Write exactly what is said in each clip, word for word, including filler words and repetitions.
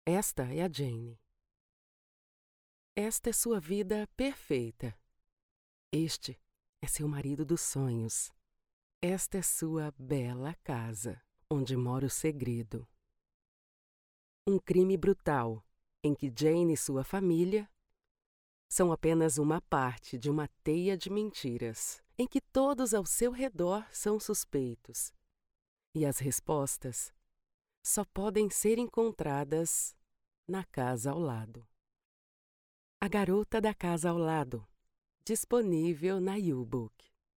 Esta é a Jane. Esta é sua vida perfeita. Este é seu marido dos sonhos. Esta é sua bela casa, onde mora o segredo. Um crime brutal, em que Jane e sua família são apenas uma parte de uma teia de mentiras, em que todos ao seu redor são suspeitos. E as respostas só podem ser encontradas na casa ao lado. A Garota da Casa ao Lado, disponível na YouBook.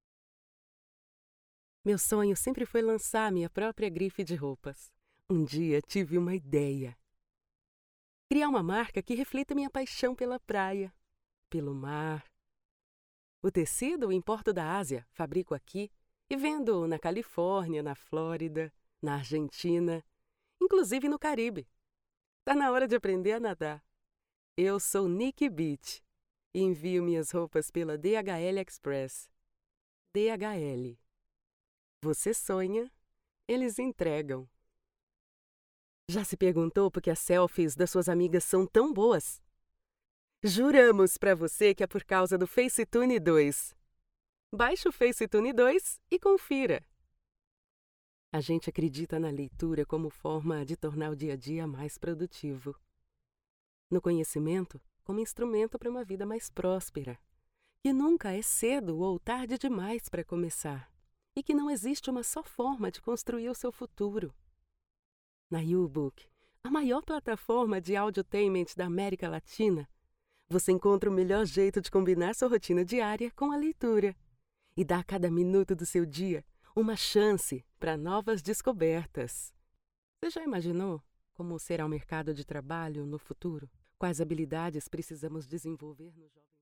Meu sonho sempre foi lançar minha própria grife de roupas. Um dia tive uma ideia. Criar uma marca que reflita minha paixão pela praia, pelo mar. O tecido eu importo da Ásia, fabrico aqui e vendo na Califórnia, na Flórida, na Argentina, inclusive no Caribe. Tá na hora de aprender a nadar. Eu sou Nikki Beach e envio minhas roupas pela D H L Express. D H L. Você sonha, eles entregam. Já se perguntou por que as selfies das suas amigas são tão boas? Juramos pra você que é por causa do Facetune dois. Baixe o Facetune dois e confira. A gente acredita na leitura como forma de tornar o dia a dia mais produtivo. No conhecimento, como instrumento para uma vida mais próspera. Que nunca é cedo ou tarde demais para começar. E que não existe uma só forma de construir o seu futuro. Na YouBook, a maior plataforma de audiotainment da América Latina, você encontra o melhor jeito de combinar sua rotina diária com a leitura e dá a cada minuto do seu dia uma chance para novas descobertas. Você já imaginou como será o mercado de trabalho no futuro? Quais habilidades precisamos desenvolver no jovem?